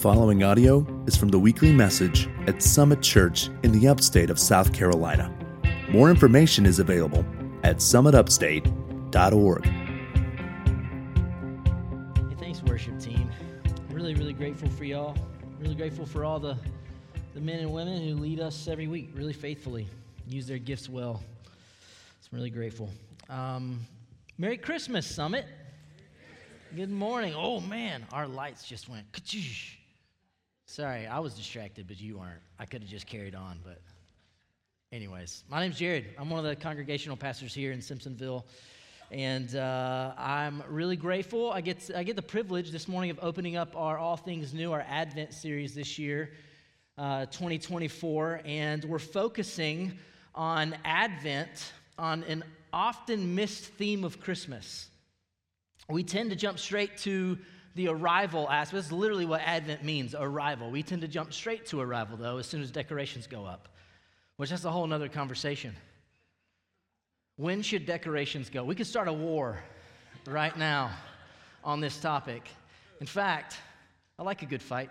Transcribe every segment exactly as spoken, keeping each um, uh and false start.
following audio is from the weekly message at Summit Church in the upstate of South Carolina. More information is available at summit upstate dot org. Hey, thanks, worship team. Really, really grateful for y'all. Really grateful for all the, the men and women who lead us every week really faithfully, use their gifts well. So I'm really grateful. Um, Merry Christmas, Summit. Good morning. Oh, man, our lights just went ka-choosh. Sorry, I was distracted, but you weren't. I could have just carried on, but anyways. My name's Jared. I'm one of the congregational pastors here in Simpsonville, and uh, I'm really grateful. I get I get the privilege this morning of opening up our All Things New, our Advent series this year, uh, twenty twenty-four, and we're focusing on Advent, on an often missed theme of Christmas. We tend to jump straight to the arrival aspect. That's literally what Advent means, arrival. We tend to jump straight to arrival, though, as soon as decorations go up, which that's a whole other conversation. When should decorations go? We could start a war right now on this topic. In fact, I like a good fight.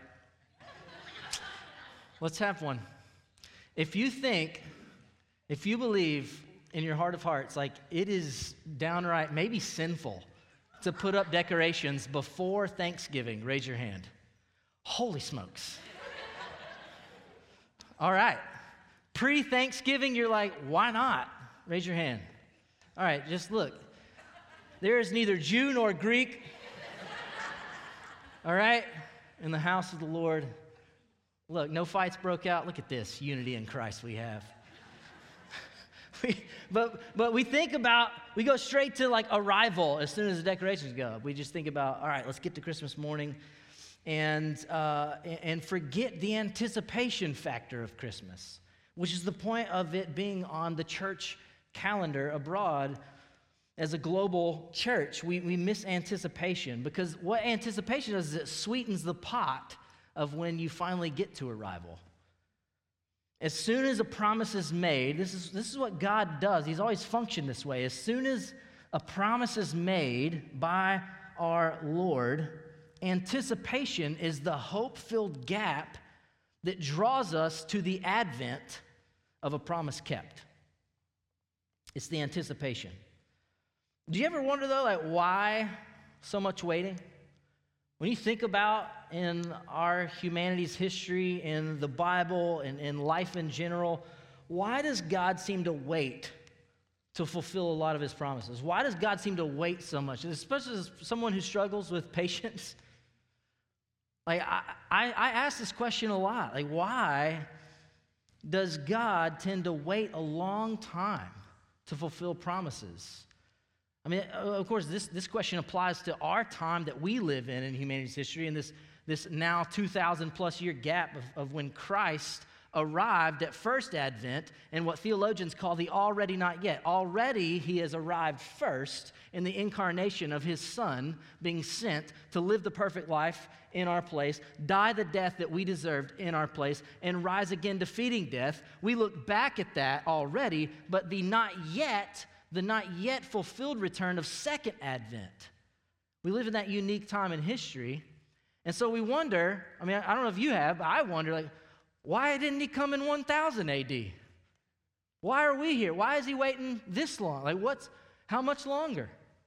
Let's have one. If you think, if you believe in your heart of hearts, like it is downright maybe sinful to put up decorations before Thanksgiving, raise your hand. Holy smokes. All right. Pre-Thanksgiving, you're like, why not? Raise your hand. All right, just look. There is neither Jew nor Greek, all right, in the house of the Lord. Look, no fights broke out. Look at this unity in Christ we have. We, but but we think about, we go straight to like arrival as soon as the decorations go up. We just think about, all right, let's get to Christmas morning and uh, and forget the anticipation factor of Christmas, which is the point of it being on the church calendar abroad as a global church. We, we miss anticipation because what anticipation does is it sweetens the pot of when you finally get to arrival. As soon as a promise is made, this is, this is what God does. He's always functioned this way. As soon as a promise is made by our Lord, anticipation is the hope-filled gap that draws us to the advent of a promise kept. It's the anticipation. Do you ever wonder, though, like why so much waiting? When you think about in our humanity's history, in the Bible, and in life in general, why does God seem to wait to fulfill a lot of his promises? Why does God seem to wait so much? Especially as someone who struggles with patience. Like, I, I, I ask this question a lot. Like, why does God tend to wait a long time to fulfill promises? I mean, of course, this, this question applies to our time that we live in in humanity's history, and this, this now two thousand plus year gap of, of when Christ arrived at first advent and what theologians call the already not yet. Already he has arrived first in the incarnation of his Son being sent to live the perfect life in our place, die the death that we deserved in our place, and rise again defeating death. We look back at that already, but the not yet the not yet fulfilled return of second advent. We live in that unique time in history. And so we wonder, I mean, I don't know if you have, but I wonder, like, why didn't he come in one thousand A D? Why are we here? Why is he waiting this long? Like, what's, how much longer?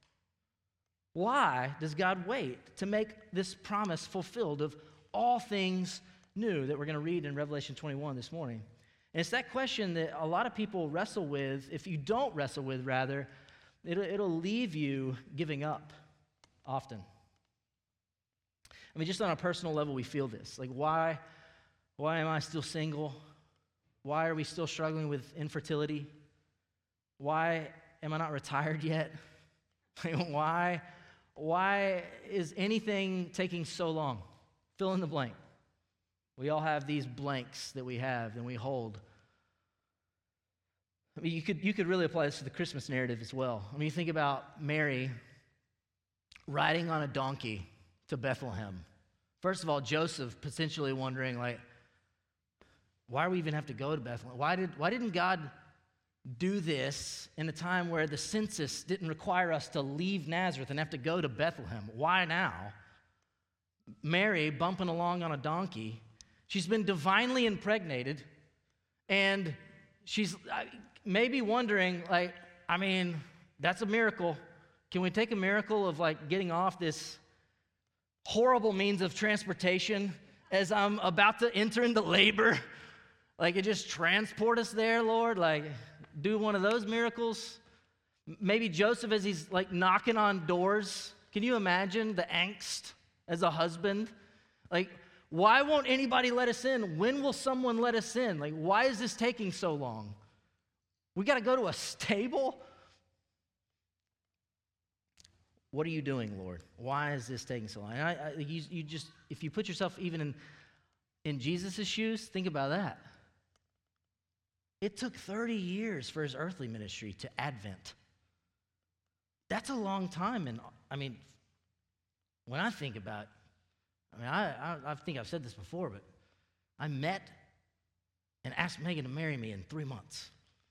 Why does God wait to make this promise fulfilled of all things new that we're going to read in Revelation twenty-one this morning? And it's that question that a lot of people wrestle with. If you don't wrestle with, rather, it'll, it'll leave you giving up often. I mean, just on a personal level, we feel this. Like, why, why am I still single? Why are we still struggling with infertility? Why am I not retired yet? why, why is anything taking so long? Fill in the blank. We all have these blanks that we have and we hold. I mean, you could you could really apply this to the Christmas narrative as well. I mean, you think about Mary riding on a donkey to Bethlehem. First of all, Joseph potentially wondering, like, why do we even have to go to Bethlehem? Why did why didn't God do this in a time where the census didn't require us to leave Nazareth and have to go to Bethlehem? Why now? Mary bumping along on a donkey. She's been divinely impregnated, and she's maybe wondering, like, I mean, that's a miracle. Can we take a miracle of, like, getting off this horrible means of transportation as I'm about to enter into labor? Like, it just transport us there, Lord? Like, do one of those miracles? Maybe Joseph, as he's, like, knocking on doors. Can you imagine the angst as a husband? Like, why won't anybody let us in? When will someone let us in? Like, why is this taking so long? We got to go to a stable? What are you doing, Lord? Why is this taking so long? And I, I, you, you just, if you put yourself even in, in Jesus' shoes, think about that. It took thirty years for his earthly ministry to Advent. That's a long time. And I mean, when I think about, I mean, I, I, I think I've said this before, but I met and asked Megan to marry me in three months.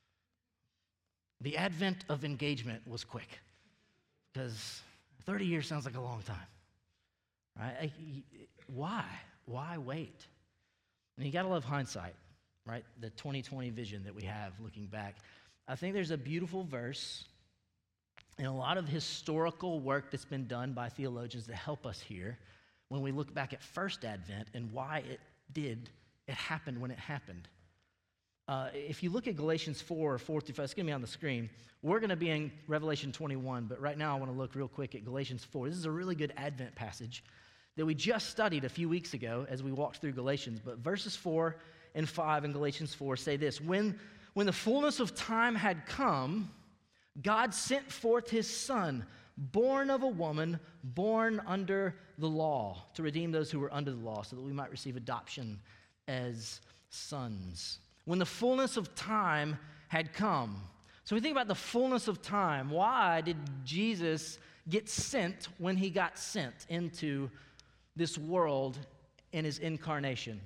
The advent of engagement was quick, because thirty years sounds like a long time, right? I, why? Why wait? And you got to love hindsight, right? The twenty twenty vision that we have looking back. I think there's a beautiful verse and a lot of historical work that's been done by theologians to help us here when we look back at first Advent and why it did, it happened when it happened. Uh, if you look at Galatians four, four through five, it's going to be on the screen. We're going to be in Revelation twenty-one, but right now I want to look real quick at Galatians four. This is a really good Advent passage that we just studied a few weeks ago as we walked through Galatians. But verses four and five in Galatians four say this: When, when the fullness of time had come, God sent forth his Son, born of a woman, born under the law, to redeem those who were under the law, so that we might receive adoption as sons. When the fullness of time had come. So we think about the fullness of time. Why did Jesus get sent when he got sent into this world in his incarnation?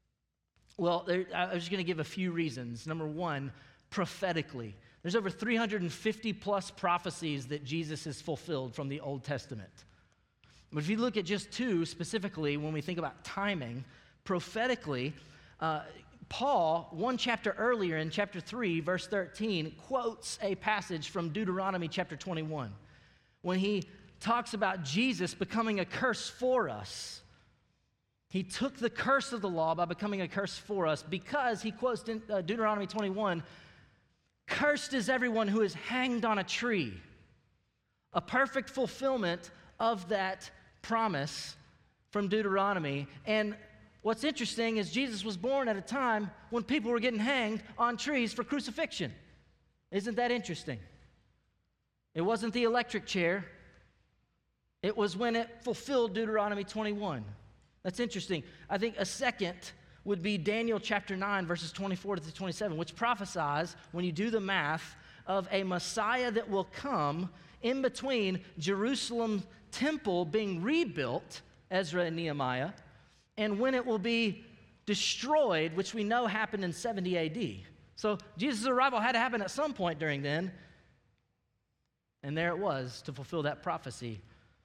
Well, there, I was just going to give a few reasons. Number one, prophetically. There's over three hundred fifty plus prophecies that Jesus has fulfilled from the Old Testament. But if you look at just two specifically, when we think about timing, prophetically, uh, Paul, one chapter earlier in chapter three, verse thirteen, quotes a passage from Deuteronomy chapter twenty-one when he talks about Jesus becoming a curse for us. He took the curse of the law by becoming a curse for us because he quotes in uh, Deuteronomy twenty-one, "Cursed is everyone who is hanged on a tree," a perfect fulfillment of that promise from Deuteronomy. And what's interesting is Jesus was born at a time when people were getting hanged on trees for crucifixion. Isn't that interesting? It wasn't the electric chair. It was when it fulfilled Deuteronomy twenty-one. That's interesting. I think a second would be Daniel chapter nine, verses twenty-four to twenty-seven, which prophesies, when you do the math, of a Messiah that will come in between Jerusalem temple being rebuilt, Ezra and Nehemiah, and when it will be destroyed, which we know happened in seventy A D. So Jesus' arrival had to happen at some point during then, and there it was to fulfill that prophecy.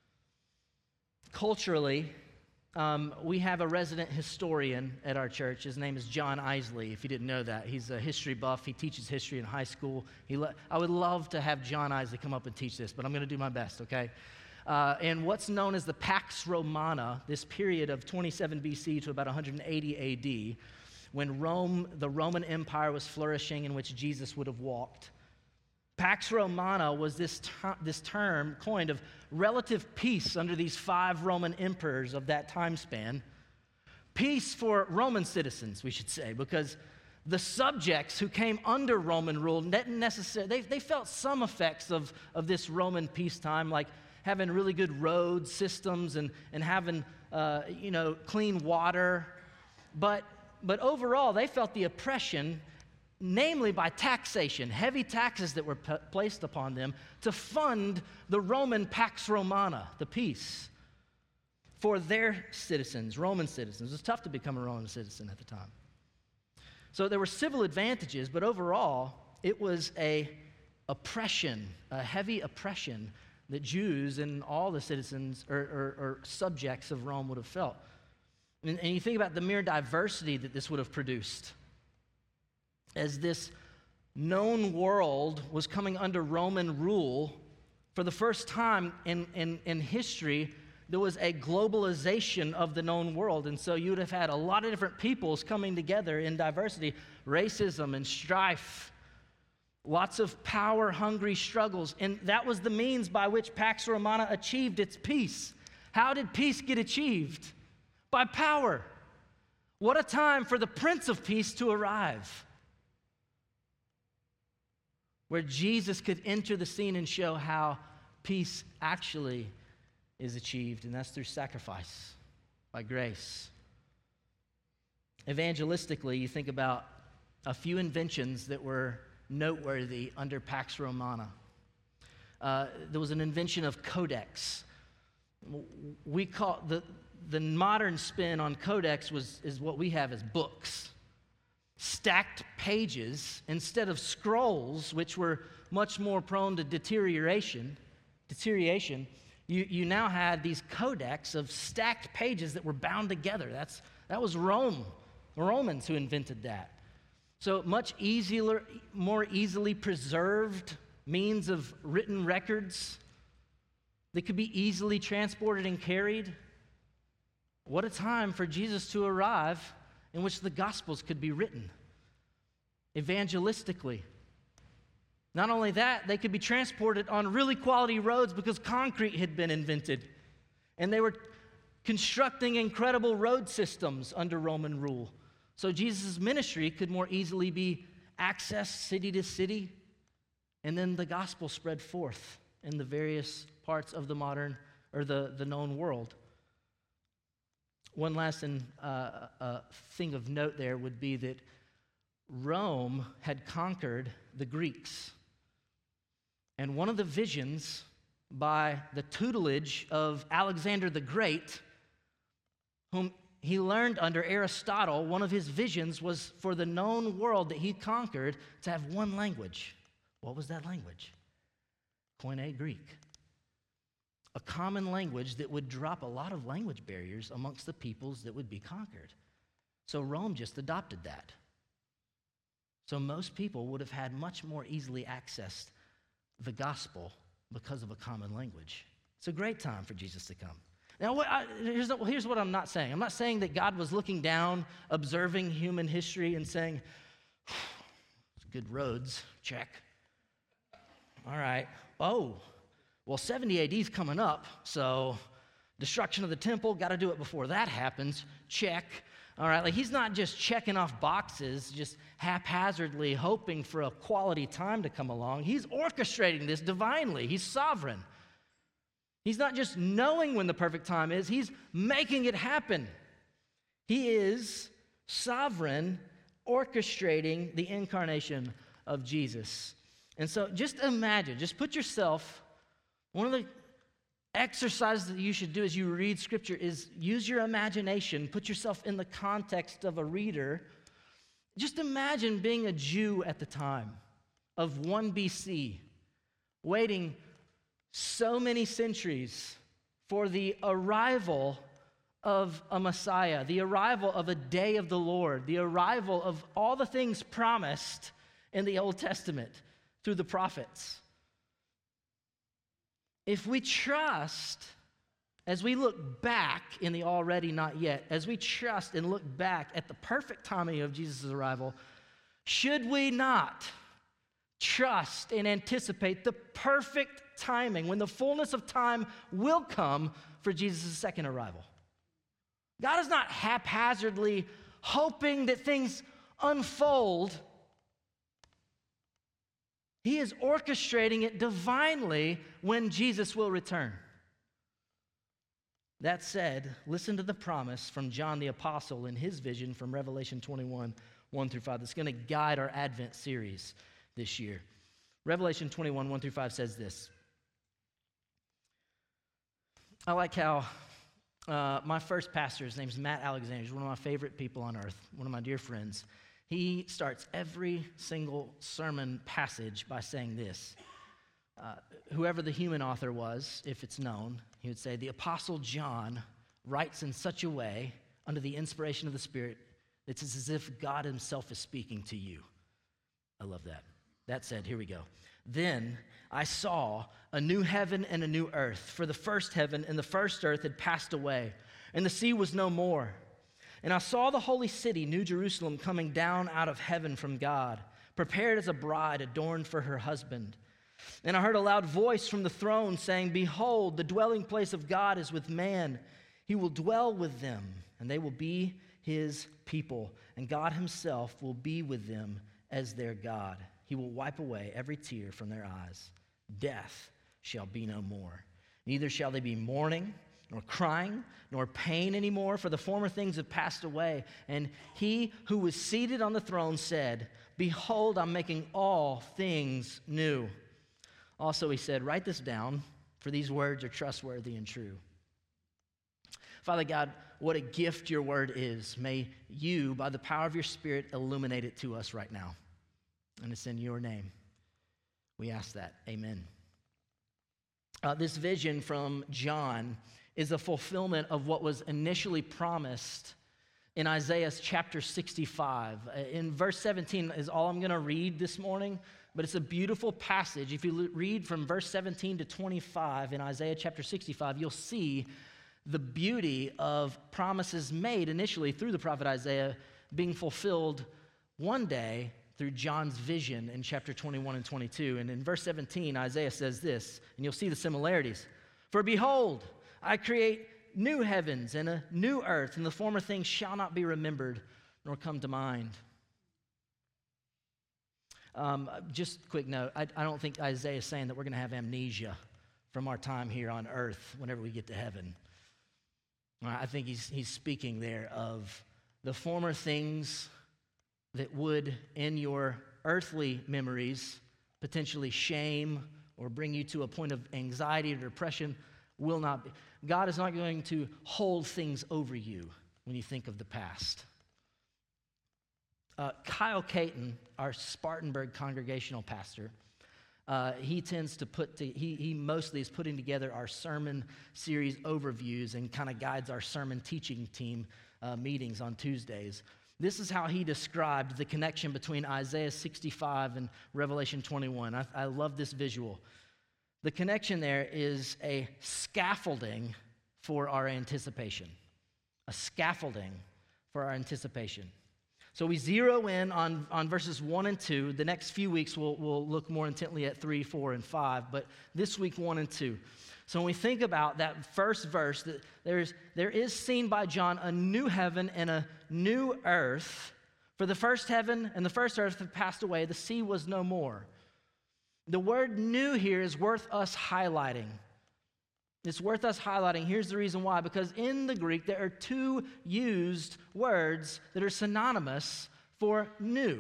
Culturally, um, we have a resident historian at our church. His name is John Isley, if you didn't know that. He's a history buff. He teaches history in high school. He le- I would love to have John Isley come up and teach this, but I'm going to do my best, okay? Uh, and what's known as the Pax Romana, this period of twenty-seven B C to about one hundred eighty A D, when Rome, the Roman Empire was flourishing, in which Jesus would have walked. Pax Romana was this, ter- this term coined of relative peace under these five Roman emperors of that time span. Peace for Roman citizens, we should say, because the subjects who came under Roman rule didn't necessarily, they, they felt some effects of, of this Roman peacetime, like having really good road systems and, and having, uh, you know, clean water. But, but overall, they felt the oppression, namely by taxation, heavy taxes that were p- placed upon them to fund the Roman Pax Romana, the peace, for their citizens, Roman citizens. It was tough to become a Roman citizen at the time. So there were civil advantages, but overall, it was a oppression, a heavy oppression that Jews and all the citizens or, or, or subjects of Rome would have felt. And, and you think about the mere diversity that this would have produced. As this known world was coming under Roman rule, for the first time in, in, in history, there was a globalization of the known world. And so you would have had a lot of different peoples coming together in diversity, racism and strife, lots of power-hungry struggles. And that was the means by which Pax Romana achieved its peace. How did peace get achieved? By power. What a time for the Prince of Peace to arrive, where Jesus could enter the scene and show how peace actually is achieved, and that's through sacrifice, by grace. Evangelistically, you think about a few inventions that were noteworthy under Pax Romana. Uh, there was an invention of codex. We call the the modern spin on codex was is what we have as books, stacked pages instead of scrolls, which were much more prone to deterioration. Deterioration. You, you now had these codex of stacked pages that were bound together. That's, that was Rome, the Romans who invented that. So much easier, more easily preserved means of written records that could be easily transported and carried. What a time for Jesus to arrive in which the Gospels could be written evangelistically. Not only that, they could be transported on really quality roads because concrete had been invented. And they were constructing incredible road systems under Roman rule. So Jesus' ministry could more easily be accessed city to city. And then the gospel spread forth in the various parts of the modern or the, the known world. One last in, uh, uh, thing of note there would be that Rome had conquered the Greeks. And one of the visions by the tutelage of Alexander the Great, whom he learned under Aristotle, one of his visions was for the known world that he conquered to have one language. What was that language? Koine Greek. A common language that would drop a lot of language barriers amongst the peoples that would be conquered. So Rome just adopted that. So most people would have had much more easily accessed the gospel because of a common language. It's a great time for Jesus to come. Now, what I, here's, well, here's what I'm not saying. I'm not saying that God was looking down, observing human history and saying, good roads, check. All right. Oh, well, seventy A D is coming up, so destruction of the temple, got to do it before that happens, check. All right, like he's not just checking off boxes, just haphazardly hoping for a quality time to come along. He's orchestrating this divinely. He's sovereign. He's not just knowing when the perfect time is, he's making it happen. He is sovereign, orchestrating the incarnation of Jesus. And so just imagine, just put yourself, one of the exercises that you should do as you read Scripture is use your imagination, put yourself in the context of a reader. Just imagine being a Jew at the time of one B C, waiting so many centuries for the arrival of a Messiah, the arrival of a day of the Lord, the arrival of all the things promised in the Old Testament through the prophets. If we trust, as we look back in the already not yet, as we trust and look back at the perfect timing of Jesus' arrival, should we not trust and anticipate the perfect timing when the fullness of time will come for Jesus' second arrival? God is not haphazardly hoping that things unfold. He is orchestrating it divinely when Jesus will return. That said, listen to the promise from John the Apostle in his vision from Revelation twenty-one, one through five. That's going to guide our Advent series this year. Revelation twenty-one, one through five says this. I like how uh, my first pastor, his name's Matt Alexander. He's one of my favorite people on earth, one of my dear friends. He starts every single sermon passage by saying this: uh, whoever the human author was, if it's known, he would say, the Apostle John writes in such a way, under the inspiration of the Spirit, it's as if God himself is speaking to you. I love that. That said, here we go. Then I saw a new heaven and a new earth, for the first heaven and the first earth had passed away, and the sea was no more. And I saw the holy city, New Jerusalem, coming down out of heaven from God, prepared as a bride adorned for her husband. And I heard a loud voice from the throne saying, behold, the dwelling place of God is with man. He will dwell with them, and they will be his people, and God himself will be with them as their God. He will wipe away every tear from their eyes. Death shall be no more. Neither shall they be mourning, nor crying, nor pain anymore, for the former things have passed away. And he who was seated on the throne said, behold, I'm making all things new. Also he said, write this down, for these words are trustworthy and true. Father God, what a gift your word is. May you, by the power of your Spirit, illuminate it to us right now. And it's in your name we ask that. Amen. Uh, this vision from John is a fulfillment of what was initially promised in Isaiah chapter sixty-five. In verse seventeen is all I'm going to read this morning, but it's a beautiful passage. If you read from verse seventeen to twenty-five in Isaiah chapter sixty-five, you'll see the beauty of promises made initially through the prophet Isaiah being fulfilled one day through John's vision in chapter twenty-one and twenty-two. And in verse seventeen, Isaiah says this, and you'll see the similarities. For behold, I create new heavens and a new earth, and the former things shall not be remembered nor come to mind. Um, just a quick note, I, I don't think Isaiah is saying that we're going to have amnesia from our time here on earth whenever we get to heaven. I think he's, he's speaking there of the former things that would, in your earthly memories, potentially shame or bring you to a point of anxiety or depression, will not be. God is not going to hold things over you when you think of the past. Uh, Kyle Caton, our Spartanburg congregational pastor, uh, he tends to put, to, he, he mostly is putting together our sermon series overviews and kind of guides our sermon teaching team uh, meetings on Tuesdays. This is how he described the connection between Isaiah sixty-five and Revelation twenty-one. I, I love this visual. The connection there is a scaffolding for our anticipation. A scaffolding for our anticipation. So we zero in on, on verses one and two. The next few weeks we'll, we'll look more intently at three, four, and five, but this week one and two. So when we think about that first verse, that there's, there is seen by John a new heaven and a new earth. For the first heaven and the first earth have passed away. The sea was no more. The word new here is worth us highlighting. It's worth us highlighting. Here's the reason why. Because in the Greek, there are two used words that are synonymous for new.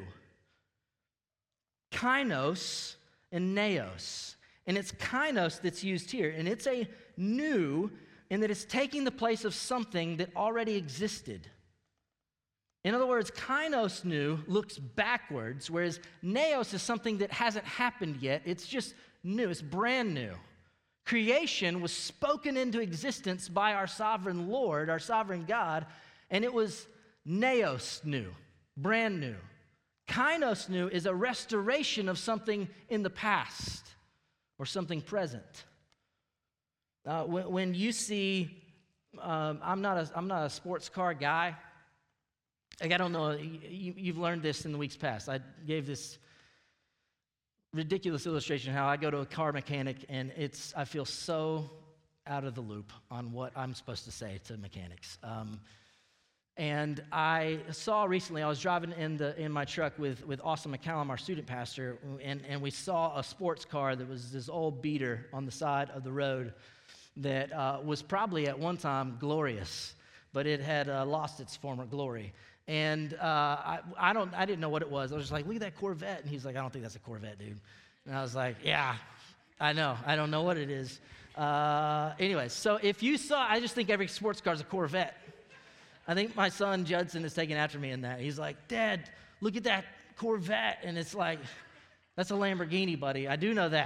Kainos and neos. And it's kainos that's used here. And it's a new in that it's taking the place of something that already existed. In other words, kainos new looks backwards, whereas neos is something that hasn't happened yet. It's just new. It's brand new. Creation was spoken into existence by our sovereign Lord, our sovereign God, and it was neos new, brand new. Kainos new is a restoration of something in the past or something present. Uh, when, when you see, um, I'm not a, I'm not a sports car guy. Like, I don't know, you, you've learned this in the weeks past. I gave this ridiculous illustration how I go to a car mechanic and it's I feel so out of the loop on what I'm supposed to say to mechanics. Um, and I saw recently, I was driving in the in my truck with, with Austin McCallum, our student pastor, and, and we saw a sports car that was this old beater on the side of the road that uh, was probably at one time glorious, but it had uh, lost its former glory. And uh, I, I don't, I didn't know what it was. I was just like, look at that Corvette. And he's like, I don't think that's a Corvette, dude. And I was like, yeah, I know. I don't know what it is. Uh, anyways, so if you saw, I just think every sports car is a Corvette. I think my son Judson is taking after me in that. He's like, Dad, look at that Corvette. And it's like, that's a Lamborghini, buddy. I do know that.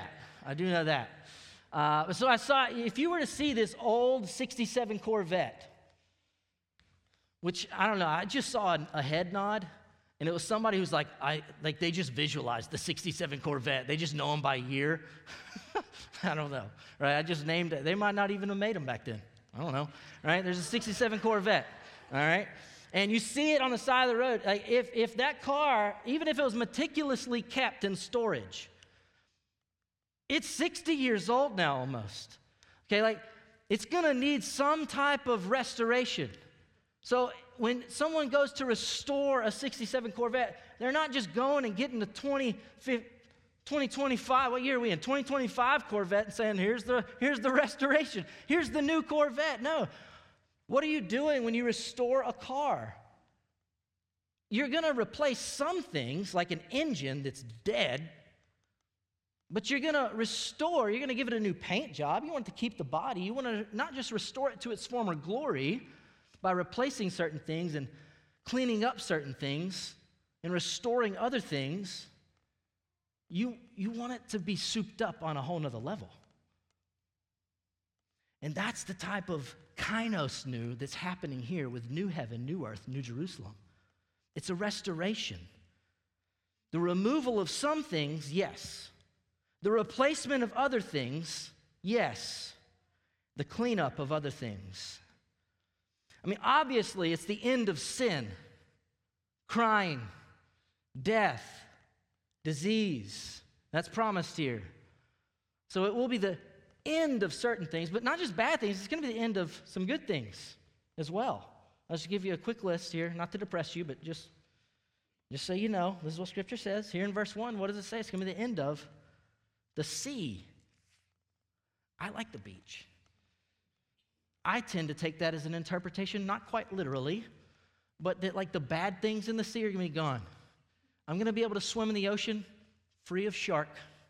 I do know that. Uh, so I saw, if you were to see this old sixty-seven Corvette, which, I don't know, I just saw a, a head nod, and it was somebody who's like, I like they just visualized the sixty-seven Corvette. They just know them by year. I don't know, right? I just named it. They might not even have made them back then. I don't know, right? There's a sixty-seven Corvette, all right? And you see it on the side of the road. Like if, if that car, even if it was meticulously kept in storage, it's sixty years old now almost. Okay, like it's gonna need some type of restoration. So when someone goes to restore a sixty-seven Corvette, they're not just going and getting the twenty twenty-five, what year are we in? twenty twenty-five Corvette and saying, here's the, here's the restoration. Here's the new Corvette. No. What are you doing when you restore a car? You're going to replace some things, like an engine that's dead, but you're going to restore, you're going to give it a new paint job. You want it to keep the body. You want to not just restore it to its former glory by replacing certain things and cleaning up certain things and restoring other things. You, you want it to be souped up on a whole nother level. And that's the type of kainos new that's happening here with new heaven, new earth, new Jerusalem. It's a restoration. The removal of some things, yes. The replacement of other things, yes. The cleanup of other things. I mean, obviously, it's the end of sin, crime, death, disease. That's promised here. So it will be the end of certain things, but not just bad things. It's going to be the end of some good things as well. I'll just give you a quick list here, not to depress you, but just, just so you know, this is what Scripture says. Here in verse one, what does it say? It's going to be the end of the sea. I like the beach. I tend to take that as an interpretation, not quite literally, but that like the bad things in the sea are going to be gone. I'm going to be able to swim in the ocean free of shark.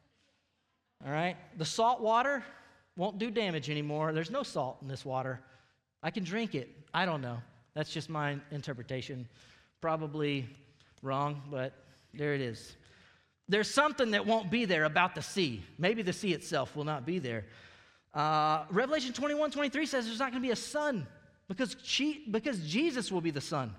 All right? The salt water won't do damage anymore. There's no salt in this water. I can drink it. I don't know. That's just my interpretation. Probably wrong, but there it is. There's something that won't be there about the sea. Maybe the sea itself will not be there. Uh, Revelation twenty-one, twenty-three says there's not going to be a sun because, she, because Jesus will be the sun.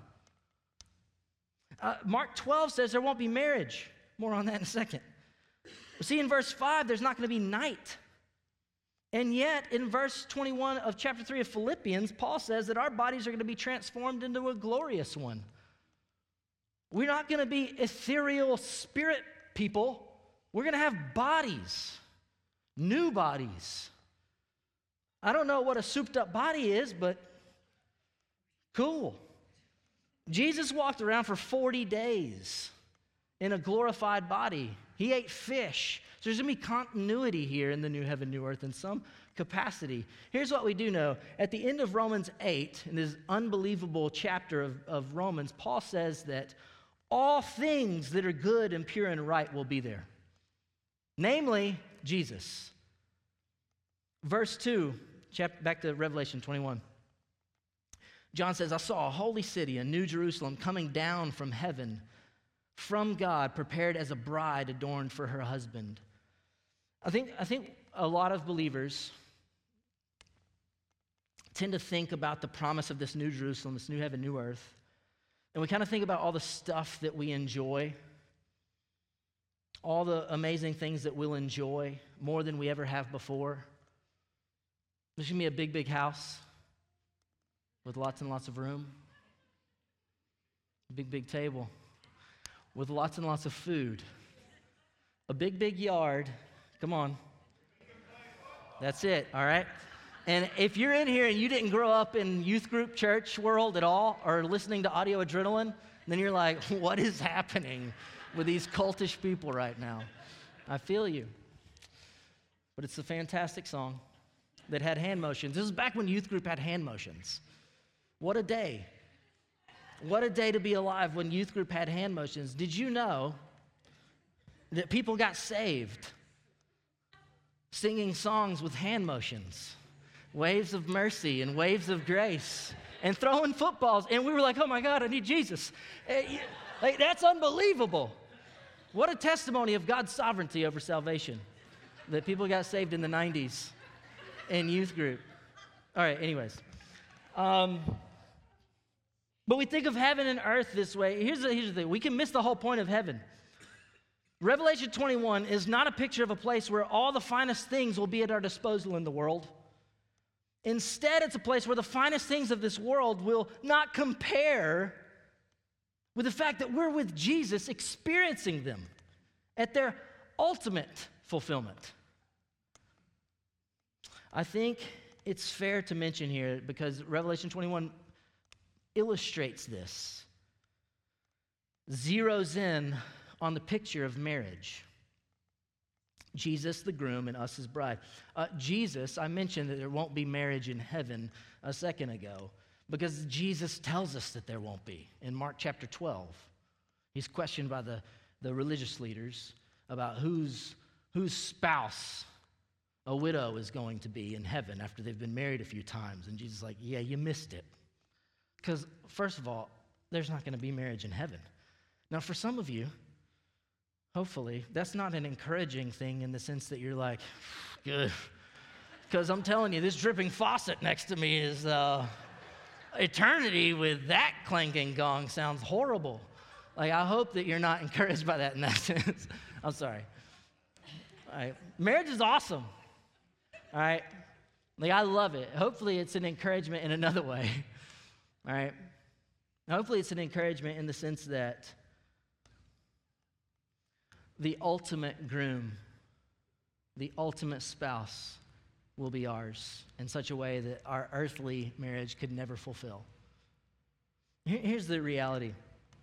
Uh, Mark twelve says there won't be marriage. More on that in a second. See, in verse five, there's not going to be night. And yet, in verse twenty-one of chapter three of Philippians, Paul says that our bodies are going to be transformed into a glorious one. We're not going to be ethereal spirit people. We're going to have bodies, new bodies. I don't know what a souped-up body is, but cool. Jesus walked around for forty days in a glorified body. He ate fish. So there's going to be continuity here in the new heaven, new earth in some capacity. Here's what we do know. At the end of Romans eight, in this unbelievable chapter of, of Romans, Paul says that all things that are good and pure and right will be there. Namely, Jesus. Verse two, chapter, back to Revelation twenty-one. John says, I saw a holy city, a new Jerusalem, coming down from heaven, from God, prepared as a bride adorned for her husband. I think, I think a lot of believers tend to think about the promise of this new Jerusalem, this new heaven, new earth, and we kind of think about all the stuff that we enjoy, all the amazing things that we'll enjoy more than we ever have before. There's going to be a big, big house with lots and lots of room, a big, big table with lots and lots of food, a big, big yard. Come on. That's it, all right? And if you're in here and you didn't grow up in youth group church world at all or listening to Audio Adrenaline, then you're like, what is happening with these cultish people right now? I feel you. But it's a fantastic song that had hand motions. This is back when youth group had hand motions. What a day. What a day to be alive when youth group had hand motions. Did you know that people got saved singing songs with hand motions? Waves of mercy and waves of grace and throwing footballs. And we were like, oh my God, I need Jesus. Like, that's unbelievable. What a testimony of God's sovereignty over salvation. that people got saved in the nineties in youth group. All right, anyways. Um, but we think of heaven and earth this way. Here's the, here's the thing. We can miss the whole point of heaven. Revelation twenty-one is not a picture of a place where all the finest things will be at our disposal in the world. Instead, it's a place where the finest things of this world will not compare with the fact that we're with Jesus experiencing them at their ultimate fulfillment. I think it's fair to mention here, because Revelation twenty-one illustrates this, zeroes in on the picture of marriage. Jesus, the groom, and us, his bride. Uh, Jesus, I mentioned that there won't be marriage in heaven a second ago, because Jesus tells us that there won't be. In Mark chapter twelve, he's questioned by the, the religious leaders about whose, whose spouse a widow is going to be in heaven after they've been married a few times. And Jesus is like, yeah, you missed it. Because first of all, there's not going to be marriage in heaven. Now, for some of you, hopefully, that's not an encouraging thing in the sense that you're like, good. Because I'm telling you, this dripping faucet next to me is uh, eternity with that clanking gong sounds horrible. Like, I hope that you're not encouraged by that in that sense. I'm sorry. All right. Marriage is awesome. All right. Like, I love it. Hopefully, it's an encouragement in another way. All right. Hopefully, it's an encouragement in the sense that the ultimate groom, the ultimate spouse will be ours in such a way that our earthly marriage could never fulfill. Here's the reality.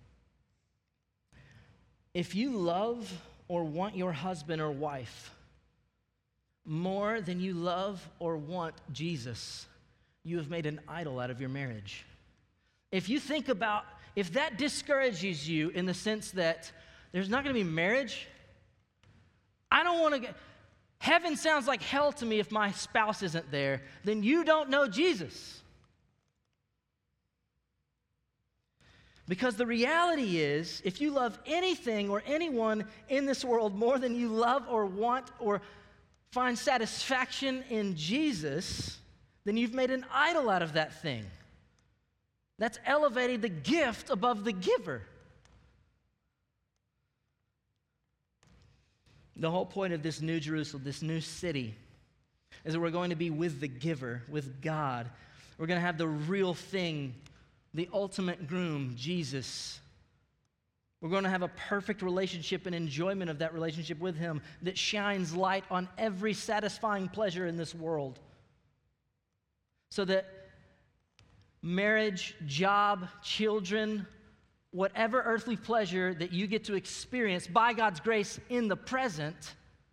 If you love or want your husband or wife more than you love or want Jesus, you have made an idol out of your marriage. If you think about, if that discourages you in the sense that there's not going to be marriage, I don't want to get, heaven sounds like hell to me if my spouse isn't there, then you don't know Jesus. Because the reality is, if you love anything or anyone in this world more than you love or want or find satisfaction in Jesus, then you've made an idol out of that thing. That's elevating the gift above the giver. The whole point of this new Jerusalem, this new city, is that we're going to be with the giver, with God. We're going to have the real thing, the ultimate groom, Jesus. We're going to have a perfect relationship and enjoyment of that relationship with him that shines light on every satisfying pleasure in this world. So that marriage, job, children, whatever earthly pleasure that you get to experience by God's grace in the present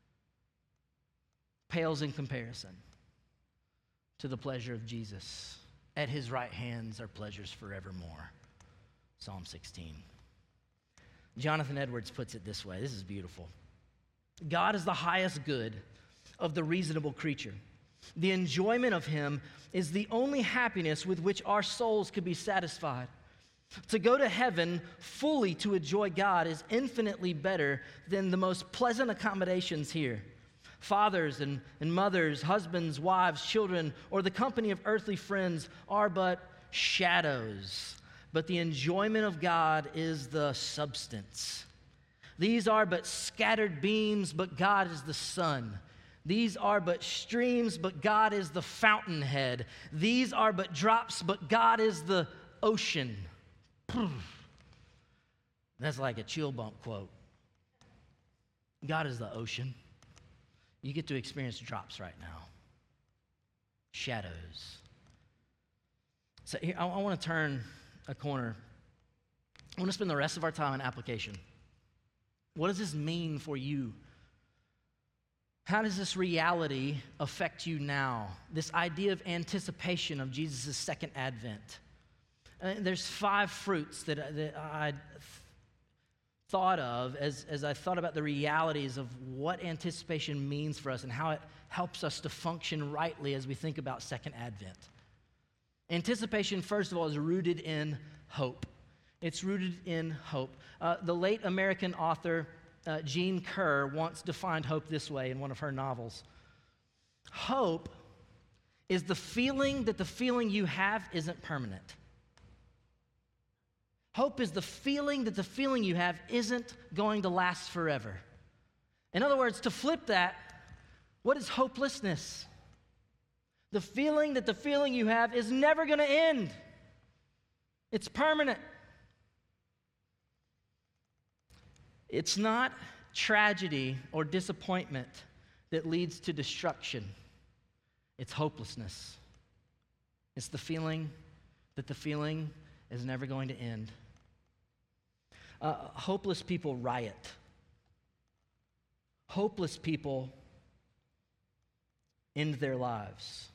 pales in comparison to the pleasure of Jesus. At his right hands are pleasures forevermore. Psalm sixteen. Jonathan Edwards puts it this way. This is beautiful. God is the highest good of the reasonable creature. The enjoyment of him is the only happiness with which our souls could be satisfied. To go to heaven fully to enjoy God is infinitely better than the most pleasant accommodations here. Fathers and, and mothers, husbands, wives, children, or the company of earthly friends are but shadows. But the enjoyment of God is the substance. These are but scattered beams, but God is the sun. These are but streams, but God is the fountainhead. These are but drops, but God is the ocean. That's like a chill bump quote. God is the ocean. You get to experience drops right now. Shadows. So here, I, I want to turn a corner. I want to spend the rest of our time on application. What does this mean for you? How does this reality affect you now? This idea of anticipation of Jesus' second advent. Uh, there's five fruits that, that I thought of as, as I thought about the realities of what anticipation means for us and how it helps us to function rightly as we think about second advent. Anticipation, first of all, is rooted in hope. It's rooted in hope. Uh, the late American author uh, Jean Kerr once defined hope this way in one of her novels. Hope is the feeling that the feeling you have isn't permanent. Hope is the feeling that the feeling you have isn't going to last forever. In other words, to flip that, what is hopelessness? The feeling that the feeling you have is never going to end. It's permanent. It's not tragedy or disappointment that leads to destruction. It's hopelessness. It's the feeling that the feeling is never going to end. Uh, hopeless people riot. Hopeless people end their lives.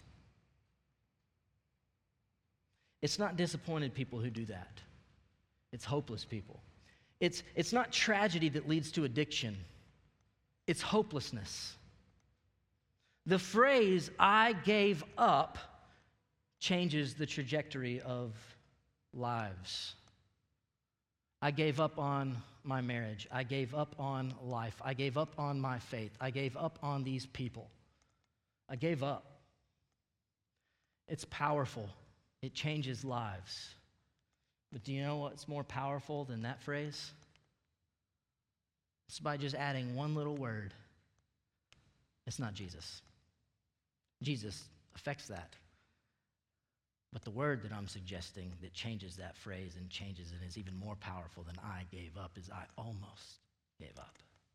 It's not disappointed people who do that. It's hopeless people. It's, it's not tragedy that leads to addiction. It's hopelessness. The phrase, I gave up, changes the trajectory of lives. I gave up on my marriage. I gave up on life. I gave up on my faith. I gave up on these people. I gave up. It's powerful. It changes lives. But do you know what's more powerful than that phrase? It's by just adding one little word. It's not Jesus. Jesus affects that. But the word that I'm suggesting that changes that phrase and changes it is even more powerful than I gave up is I almost gave up.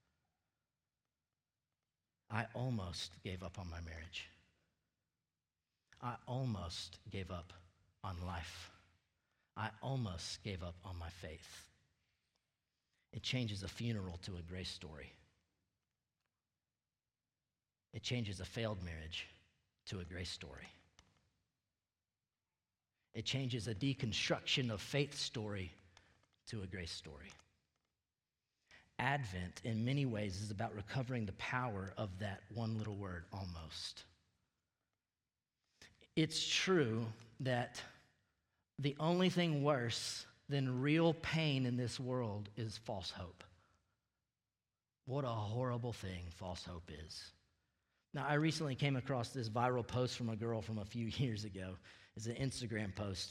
I almost gave up on my marriage. I almost gave up on life. I almost gave up on my faith. It changes a funeral to a grace story. It changes a failed marriage to a grace story. It changes a deconstruction of faith story to a grace story. Advent, in many ways, is about recovering the power of that one little word, almost. It's true that the only thing worse than real pain in this world is false hope. What a horrible thing false hope is. Now, I recently came across this viral post from a girl from a few years ago. It's an Instagram post.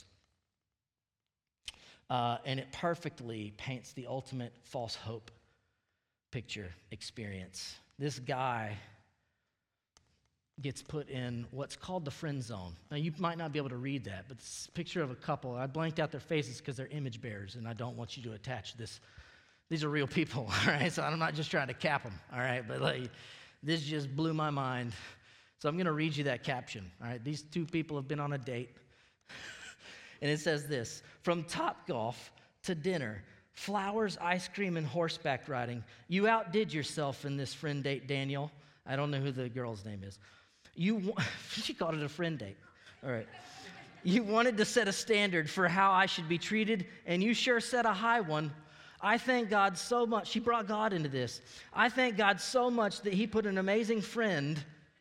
Uh, and it perfectly paints the ultimate false hope picture experience. This guy gets put in what's called the friend zone. Now, you might not be able to read that, but it's a picture of a couple. I blanked out their faces because they're image bearers, and I don't want you to attach this. These are real people, all right? So I'm not just trying to cap them, all right? But like, this just blew my mind. So I'm going to read you that caption, all right? These two people have been on a date. And it says this: from Topgolf to dinner, flowers, ice cream, and horseback riding, you outdid yourself in this friend date, Daniel. I don't know who the girl's name is. You, she called it a friend date. All right. You wanted to set a standard for how I should be treated, and you sure set a high one. I thank God so much. She brought God into this. I thank God so much that he put an amazing friend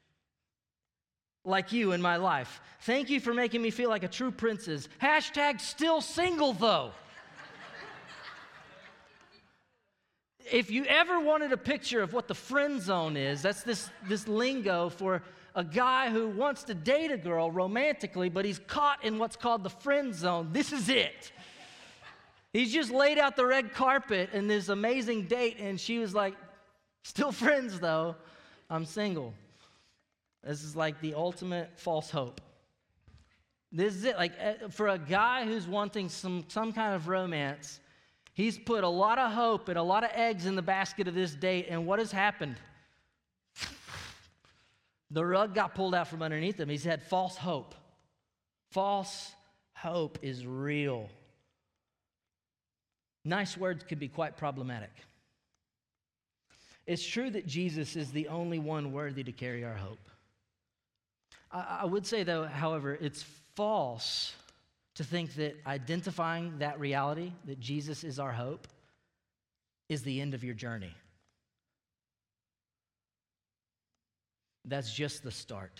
like you in my life. Thank you for making me feel like a true princess. Hashtag still single, though. If you ever wanted a picture of what the friend zone is, that's this, this lingo for a guy who wants to date a girl romantically, but he's caught in what's called the friend zone. This is it. He's just laid out the red carpet in this amazing date, and she was like, still friends, though. I'm single. This is like the ultimate false hope. This is it. Like, for a guy who's wanting some, some kind of romance, he's put a lot of hope and a lot of eggs in the basket of this date, and what has happened? The rug got pulled out from underneath him. He's had false hope. False hope is real. Nice words could be quite problematic. It's true that Jesus is the only one worthy to carry our hope. I, I would say, though, however, it's false to think that identifying that reality, that Jesus is our hope, is the end of your journey. That's just the start.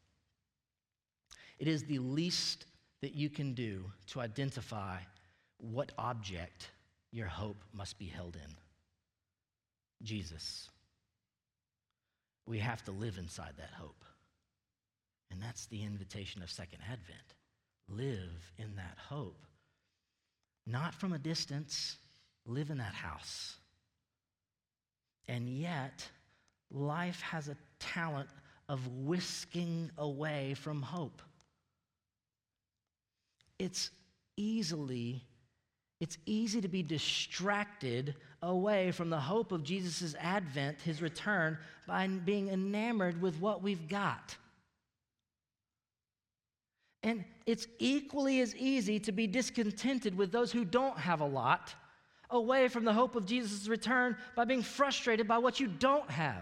It is the least that you can do to identify what object your hope must be held in. Jesus. We have to live inside that hope. And that's the invitation of Second Advent. Live in that hope. Not from a distance, live in that house. And yet, life has a talent of whisking away from hope. It's easily, it's easy to be distracted away from the hope of Jesus' advent, his return, by being enamored with what we've got. And it's equally as easy to be discontented with those who don't have a lot, away from the hope of Jesus' return by being frustrated by what you don't have.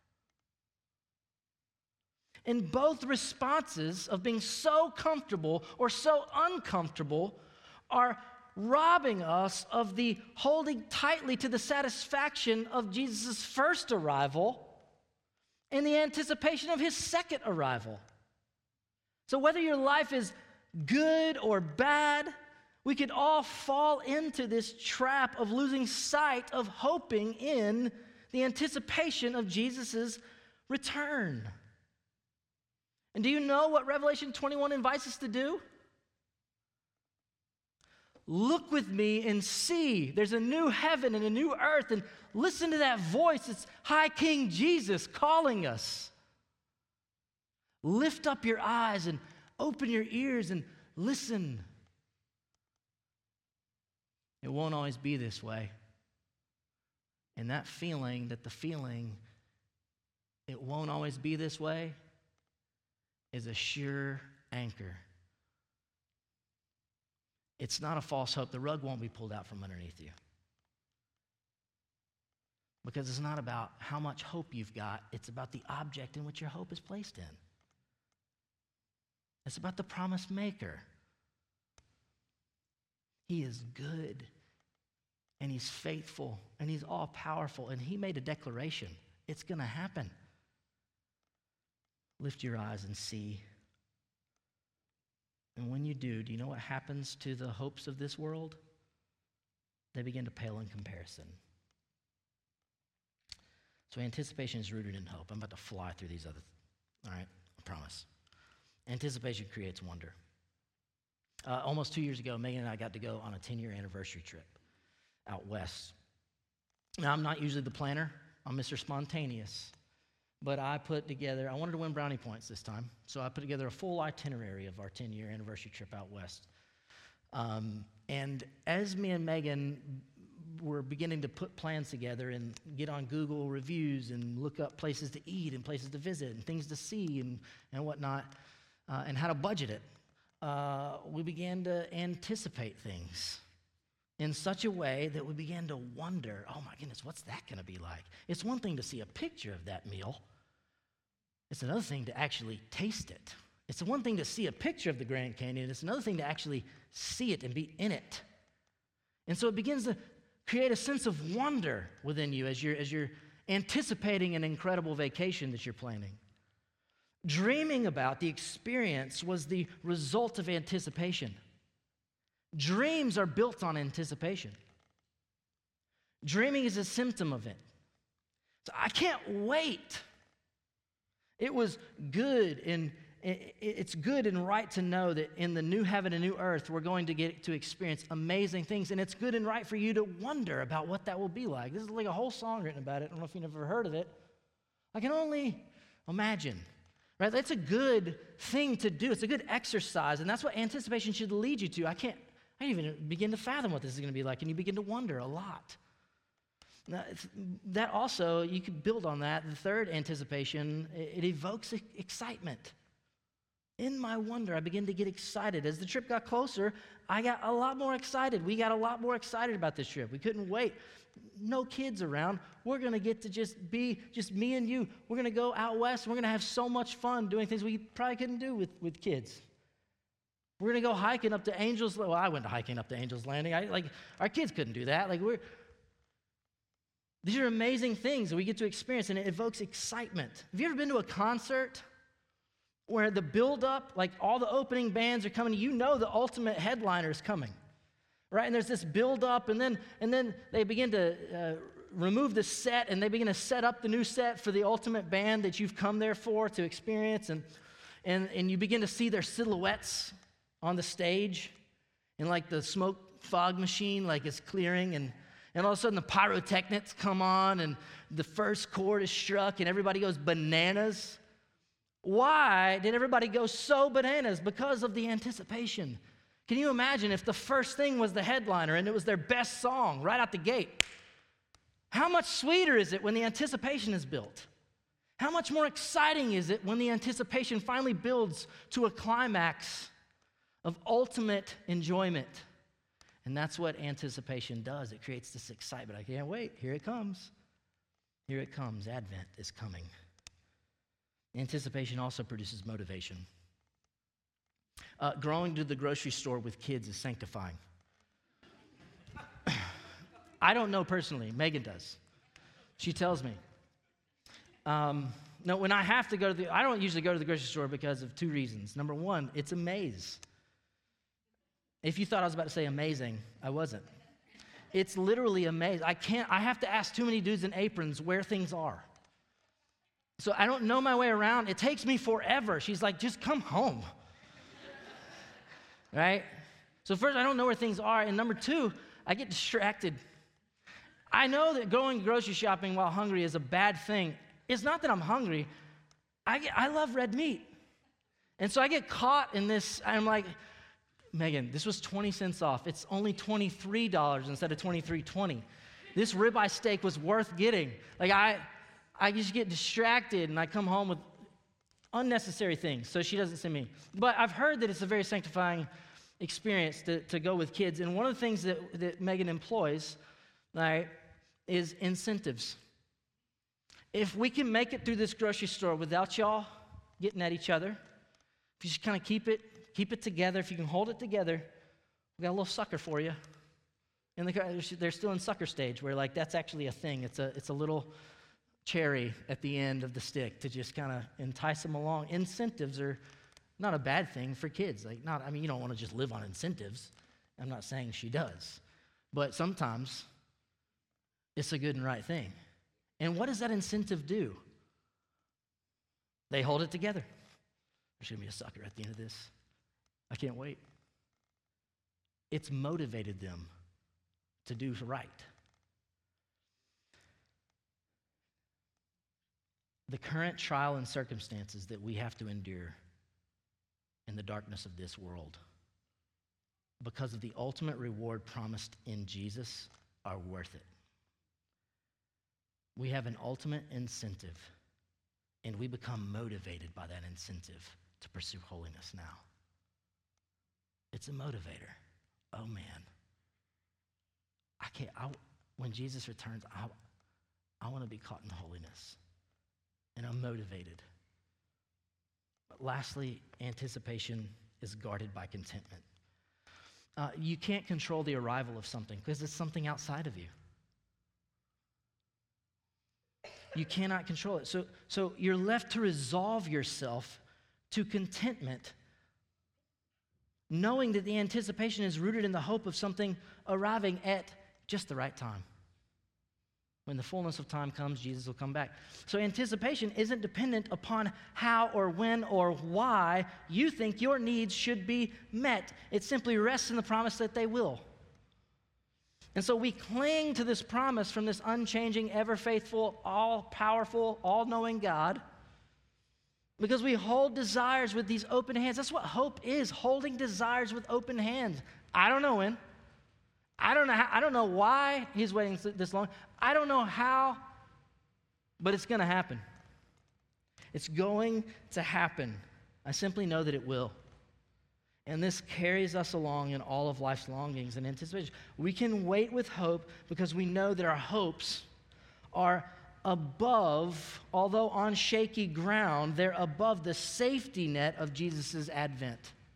And both responses of being so comfortable or so uncomfortable are robbing us of the holding tightly to the satisfaction of Jesus' first arrival and the anticipation of his second arrival. So whether your life is good or bad, we could all fall into this trap of losing sight of hoping in the anticipation of Jesus' return. And do you know what Revelation twenty-one invites us to do? Look with me and see. There's a new heaven and a new earth, and listen to that voice. It's High King Jesus calling us. Lift up your eyes and open your ears and listen. It won't always be this way. And that feeling, that the feeling, it won't always be this way, is a sure anchor. It's not a false hope. The rug won't be pulled out from underneath you. Because it's not about how much hope you've got. It's about the object in which your hope is placed in. It's about the promise maker. He is good, and he's faithful, and he's all-powerful, and he made a declaration. It's going to happen. Lift your eyes and see. And when you do, do you know what happens to the hopes of this world? They begin to pale in comparison. So anticipation is rooted in hope. I'm about to fly through these other, all right, I promise. Anticipation creates wonder. Uh, almost two years ago, Megan and I got to go on a ten-year anniversary trip out west. Now, I'm not usually the planner. I'm Mister Spontaneous. But I put together, I wanted to win brownie points this time, so I put together a full itinerary of our ten-year anniversary trip out west. Um, and as me and Megan were beginning to put plans together and get on Google reviews and look up places to eat and places to visit and things to see and, and whatnot, uh, and how to budget it, uh, we began to anticipate things in such a way that we began to wonder, oh my goodness, what's that going to be like? It's one thing to see a picture of that meal. It's another thing to actually taste it. It's one thing to see a picture of the Grand Canyon. It's another thing to actually see it and be in it. And so it begins to create a sense of wonder within you as you're, as you're anticipating an incredible vacation that you're planning. Dreaming about the experience was the result of anticipation. Dreams are built on anticipation. Dreaming is a symptom of it. So I can't wait. It was good and it's good and right to know that in the new heaven and new earth, we're going to get to experience amazing things. And it's good and right for you to wonder about what that will be like. This is like a whole song written about it. I don't know if you've ever heard of it. I can only imagine, right? That's a good thing to do. It's a good exercise. And that's what anticipation should lead you to. I can't, I can't even begin to fathom what this is going to be like. And you begin to wonder a lot. Now, that also, you could build on that. The third anticipation, it evokes excitement. In my wonder, I begin to get excited. As the trip got closer, I got a lot more excited. We got a lot more excited about this trip. We couldn't wait. No kids around. We're going to get to just be just me and you. We're going to go out west. We're going to have so much fun doing things we probably couldn't do with, with kids. We're going to go hiking up to Angels. Well, I went hiking up to Angels Landing. I, like, our kids couldn't do that. Like, we're... These are amazing things that we get to experience, and it evokes excitement. Have you ever been to a concert where the build-up, like all the opening bands are coming, you know the ultimate headliner is coming, right? And there's this build-up, and then and then they begin to uh, remove the set, and they begin to set up the new set for the ultimate band that you've come there for to experience. And, and, and you begin to see their silhouettes on the stage, and like the smoke fog machine, like it's clearing, and, and all of a sudden the pyrotechnics come on, and the first chord is struck, and everybody goes bananas. Why did everybody go so bananas? Because of the anticipation. Can you imagine if the first thing was the headliner and it was their best song right out the gate? How much sweeter is it when the anticipation is built? How much more exciting is it when the anticipation finally builds to a climax of ultimate enjoyment? And that's what anticipation does. It creates this excitement. I can't wait. Here it comes. Here it comes. Advent is coming. Anticipation also produces motivation. Uh, going to the grocery store with kids is sanctifying. I don't know personally. Megan does. She tells me. Um, no, when I have to go to the, I don't usually go to the grocery store because of two reasons. Number one, it's a maze. If you thought I was about to say amazing, I wasn't. It's literally a maze. I can't, I have to ask too many dudes in aprons where things are. So I don't know my way around. It takes me forever. She's like, just come home. Right? So first, I don't know where things are. And number two, I get distracted. I know that going grocery shopping while hungry is a bad thing. It's not that I'm hungry. I, get, I love red meat. And so I get caught in this. I'm like, Megan, this was twenty cents off. It's only twenty-three dollars instead of twenty-three twenty. This ribeye steak was worth getting. Like I, I just get distracted, and I come home with unnecessary things, so she doesn't see me. But I've heard that it's a very sanctifying experience to, to go with kids. And one of the things that, that Megan employs, right, is incentives. If we can make it through this grocery store without y'all getting at each other, if you just kind of keep it, keep it together, if you can hold it together, we got a little sucker for you. And they're still in sucker stage, where like that's actually a thing. It's a it's a little cherry at the end of the stick to just kind of entice them along. Incentives are not a bad thing for kids. Like not, I mean, you don't want to just live on incentives. I'm not saying she does, but sometimes it's a good and right thing. And what does that incentive do? They hold it together. There's going to be a sucker at the end of this. I can't wait. It's motivated them to do right. The current trial and circumstances that we have to endure in the darkness of this world, because of the ultimate reward promised in Jesus, are worth it. We have an ultimate incentive, and we become motivated by that incentive to pursue holiness now. It's a motivator. Oh man, I can't. I, when Jesus returns, I, I want to be caught in holiness, and I'm motivated. But lastly, anticipation is guarded by contentment. Uh, you can't control the arrival of something because it's something outside of you. You cannot control it. So, so you're left to resolve yourself to contentment, knowing that the anticipation is rooted in the hope of something arriving at just the right time. When the fullness of time comes, Jesus will come back. So anticipation isn't dependent upon how or when or why you think your needs should be met. It simply rests in the promise that they will. And so we cling to this promise from this unchanging, ever-faithful, all-powerful, all-knowing God because we hold desires with these open hands. That's what hope is, holding desires with open hands. I don't know when. I don't know how, I don't know why he's waiting this long. I don't know how, but it's going to happen. It's going to happen. I simply know that it will. And this carries us along in all of life's longings and anticipation. We can wait with hope because we know that our hopes are above, although on shaky ground, they're above the safety net of Jesus' advent.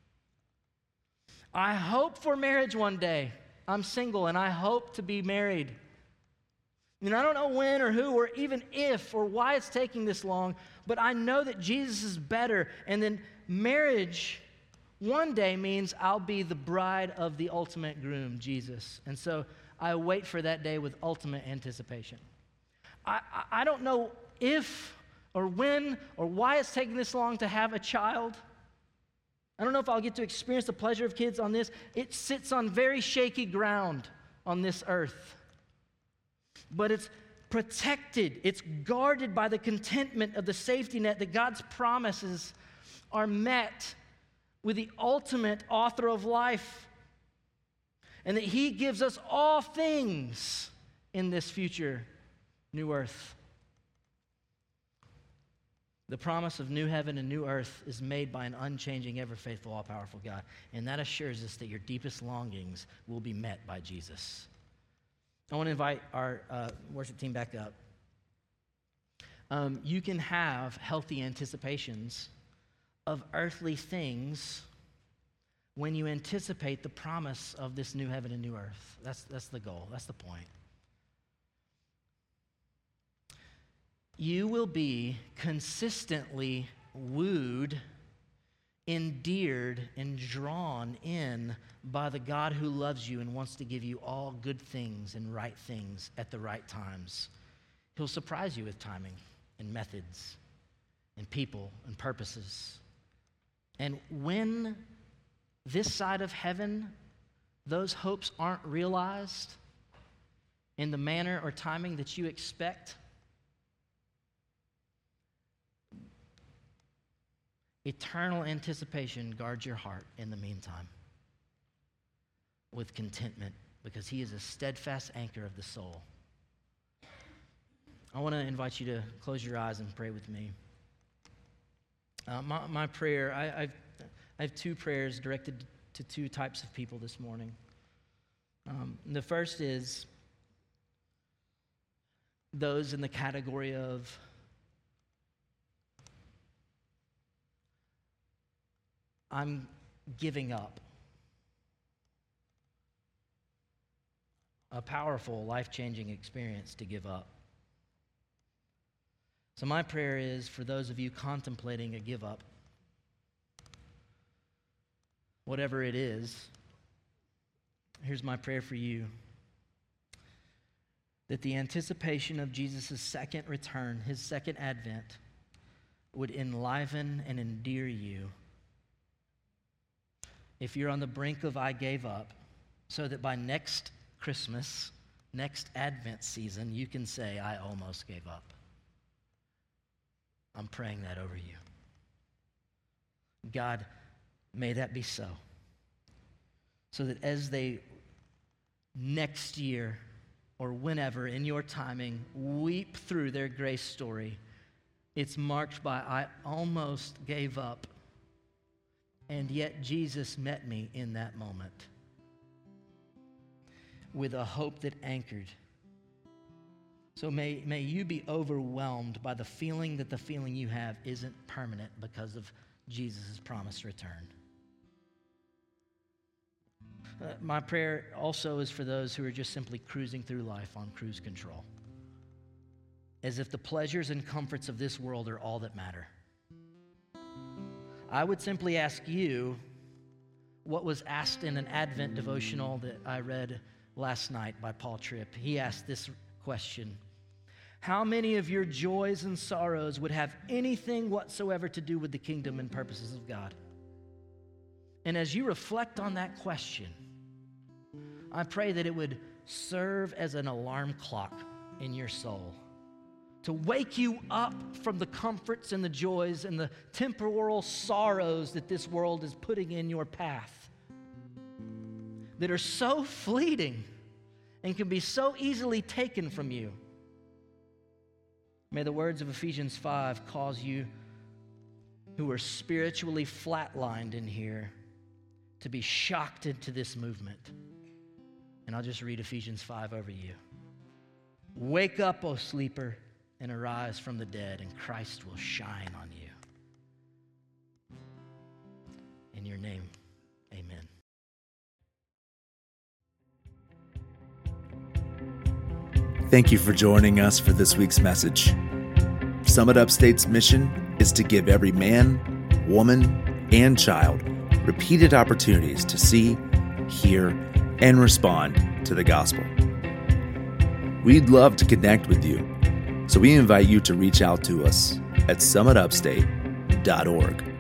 I hope for marriage one day. I'm single and I hope to be married. And I don't know when or who or even if or why it's taking this long, but I know that Jesus is better, and then marriage one day means I'll be the bride of the ultimate groom, Jesus. And so I wait for that day with ultimate anticipation. I, I, I don't know if or when or why it's taking this long to have a child. I don't know if I'll get to experience the pleasure of kids on this. It sits on very shaky ground on this earth. But it's protected, it's guarded by the contentment of the safety net that God's promises are met with the ultimate author of life, and that he gives us all things in this future new earth. The promise of new heaven and new earth is made by an unchanging, ever-faithful, all-powerful God, and that assures us that your deepest longings will be met by Jesus. I want to invite our uh, worship team back up. Um, you can have healthy anticipations of earthly things when you anticipate the promise of this new heaven and new earth. That's, that's the goal. That's the point. You will be consistently wooed, endeared, and drawn in by the God who loves you and wants to give you all good things and right things at the right times. He'll surprise you with timing and methods and people and purposes. And when this side of heaven, those hopes aren't realized in the manner or timing that you expect, eternal anticipation guards your heart in the meantime with contentment, because he is a steadfast anchor of the soul. I want to invite you to close your eyes and pray with me. Uh, my, my prayer, I, I've, I have two prayers directed to two types of people this morning. Um, the first is those in the category of I'm giving up. A powerful, life-changing experience to give up. So my prayer is for those of you contemplating a give up, whatever it is, here's my prayer for you. That the anticipation of Jesus' second return, his second advent, would enliven and endear you. If you're on the brink of I gave up, so that by next Christmas, next Advent season, you can say, I almost gave up. I'm praying that over you. God, may that be so. So that as they next year or whenever in your timing weep through their grace story, it's marked by I almost gave up, and yet Jesus met me in that moment with a hope that anchored. So may, may you be overwhelmed by the feeling that the feeling you have isn't permanent because of Jesus' promised return. Uh, my prayer also is for those who are just simply cruising through life on cruise control, as if the pleasures and comforts of this world are all that matter. I would simply ask you what was asked in an Advent devotional that I read last night by Paul Tripp. He asked this question: how many of your joys and sorrows would have anything whatsoever to do with the kingdom and purposes of God? And as you reflect on that question, I pray that it would serve as an alarm clock in your soul to wake you up from the comforts and the joys and the temporal sorrows that this world is putting in your path, that are so fleeting and can be so easily taken from you. May the words of Ephesians five cause you who are spiritually flatlined in here to be shocked into this movement. And I'll just read Ephesians five over you. Wake up, O sleeper, and arise from the dead, and Christ will shine on you. In your name, amen. Thank you for joining us for this week's message. Summit Upstate's mission is to give every man, woman, and child repeated opportunities to see, hear, and respond to the gospel. We'd love to connect with you, so we invite you to reach out to us at summit upstate dot org.